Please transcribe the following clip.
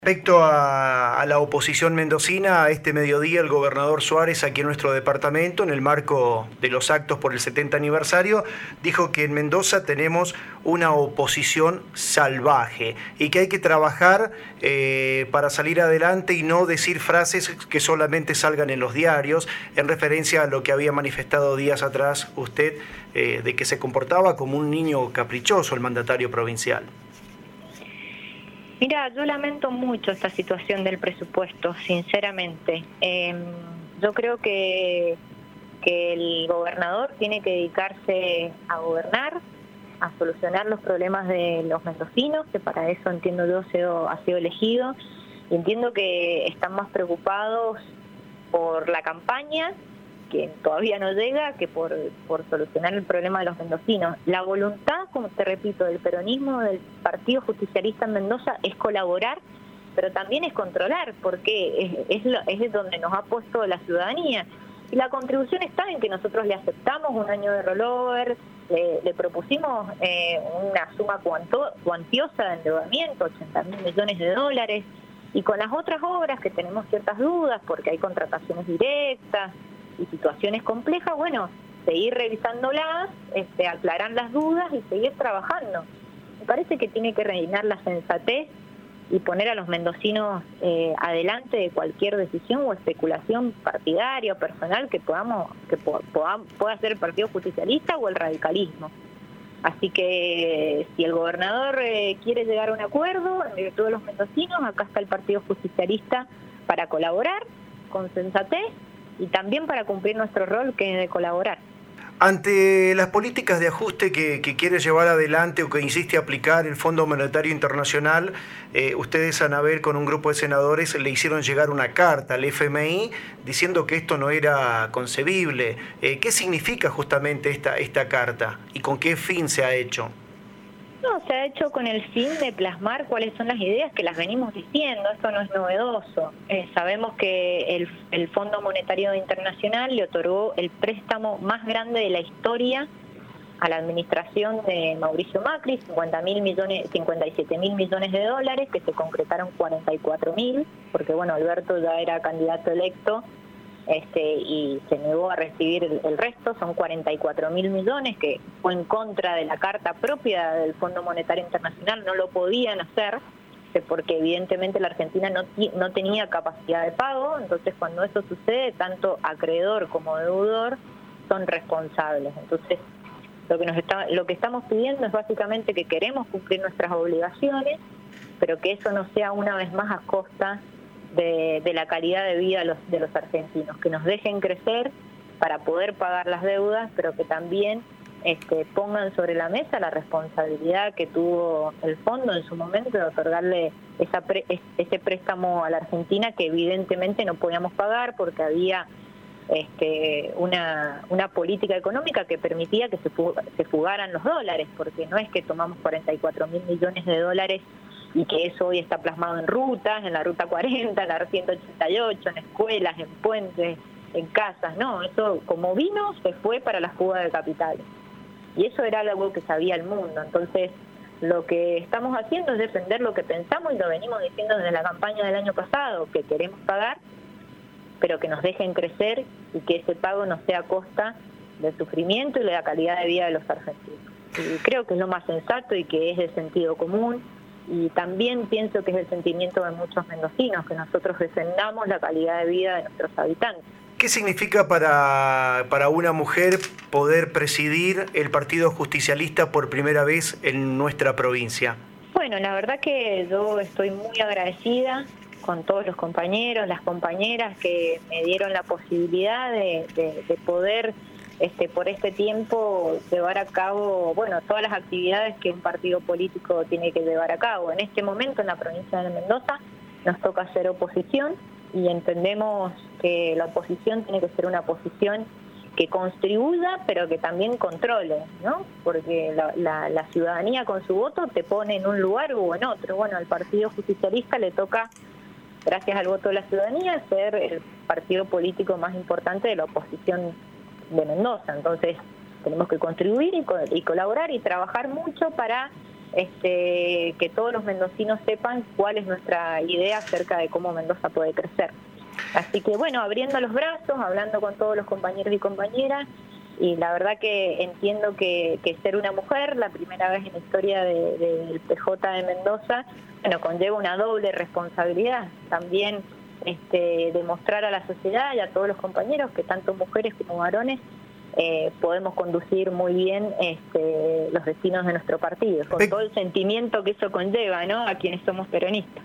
Respecto a la oposición mendocina, este mediodía el gobernador Suárez, aquí en nuestro departamento, en el marco de los actos por el 70 aniversario, dijo que en Mendoza tenemos una oposición salvaje y que hay que trabajar para salir adelante y no decir frases que solamente salgan en los diarios, en referencia a lo que había manifestado días atrás usted, de que se comportaba como un niño caprichoso el mandatario provincial. Mira, yo lamento mucho esta situación del presupuesto, sinceramente. Yo creo que el gobernador tiene que dedicarse a gobernar, a solucionar los problemas de los mendocinos, que para eso entiendo yo ha sido elegido, y entiendo que están más preocupados por la campaña, que todavía no llega, que por solucionar el problema de los mendocinos. La voluntad, como te repito, del peronismo, del Partido Justicialista en Mendoza, es colaborar, pero también es controlar, porque es donde nos ha puesto la ciudadanía. Y la contribución está en que nosotros le aceptamos un año de rollover, le propusimos una suma cuantiosa de endeudamiento, 80.000 millones de dólares, y con las otras obras que tenemos ciertas dudas, porque hay contrataciones directas, y situaciones complejas, bueno, seguir revisándolas, aclarar las dudas y seguir trabajando. Me parece que tiene que reinar la sensatez y poner a los mendocinos adelante de cualquier decisión o especulación partidaria o personal que pueda hacer el Partido Justicialista o el radicalismo. Así que si el gobernador quiere llegar a un acuerdo en virtud de los mendocinos, acá está el Partido Justicialista para colaborar con sensatez y también para cumplir nuestro rol, que es de colaborar. Ante las políticas de ajuste que quiere llevar adelante o que insiste aplicar el Fondo Monetario Internacional, ustedes, Anabel, con un grupo de senadores le hicieron llegar una carta al FMI diciendo que esto no era concebible. ¿Qué significa justamente esta carta y con qué fin se ha hecho? No, se ha hecho con el fin de plasmar cuáles son las ideas que las venimos diciendo. Esto no es novedoso. Sabemos que el Fondo Monetario Internacional le otorgó el préstamo más grande de la historia a la administración de Mauricio Macri, 57.000 millones de dólares, que se concretaron 44.000, porque bueno, Alberto ya era candidato electo, y se negó a recibir el resto, son 44.000 millones, que fue en contra de la carta propia del Fondo Monetario Internacional, no lo podían hacer, porque evidentemente la Argentina no tenía capacidad de pago. Entonces cuando eso sucede, tanto acreedor como deudor son responsables. Entonces lo que estamos pidiendo es básicamente que queremos cumplir nuestras obligaciones, pero que eso no sea una vez más a costa de la calidad de vida de los argentinos, que nos dejen crecer para poder pagar las deudas, pero que también pongan sobre la mesa la responsabilidad que tuvo el fondo en su momento de otorgarle ese préstamo a la Argentina, que evidentemente no podíamos pagar porque había una política económica que permitía que se fugaran los dólares, porque no es que tomamos 44.000 millones de dólares y que eso hoy está plasmado en rutas, en la Ruta 40, en la 188, en escuelas, en puentes, en casas. No, eso como vino se fue para la fuga de capitales. Y eso era algo que sabía el mundo. Entonces, lo que estamos haciendo es defender lo que pensamos y lo venimos diciendo desde la campaña del año pasado, que queremos pagar, pero que nos dejen crecer y que ese pago no sea a costa del sufrimiento y de la calidad de vida de los argentinos. Y creo que es lo más sensato y que es de sentido común. Y también pienso que es el sentimiento de muchos mendocinos, que nosotros defendamos la calidad de vida de nuestros habitantes. ¿Qué significa para una mujer poder presidir el Partido Justicialista por primera vez en nuestra provincia? Bueno, la verdad que yo estoy muy agradecida con todos los compañeros, las compañeras que me dieron la posibilidad de poder por este tiempo llevar a cabo, bueno, todas las actividades que un partido político tiene que llevar a cabo. En este momento en la provincia de Mendoza nos toca hacer oposición y entendemos que la oposición tiene que ser una oposición que contribuya pero que también controle, ¿no? Porque la ciudadanía con su voto te pone en un lugar o en otro. Bueno, al Partido Justicialista le toca, gracias al voto de la ciudadanía, ser el partido político más importante de la oposición de Mendoza. Entonces tenemos que contribuir y colaborar y trabajar mucho para que todos los mendocinos sepan cuál es nuestra idea acerca de cómo Mendoza puede crecer. Así que bueno, abriendo los brazos, hablando con todos los compañeros y compañeras, y la verdad que entiendo que ser una mujer, la primera vez en la historia del PJ de Mendoza, bueno, conlleva una doble responsabilidad. También demostrar a la sociedad y a todos los compañeros que tanto mujeres como varones podemos conducir muy bien los destinos de nuestro partido, con todo el sentimiento que eso conlleva, ¿no?, a quienes somos peronistas.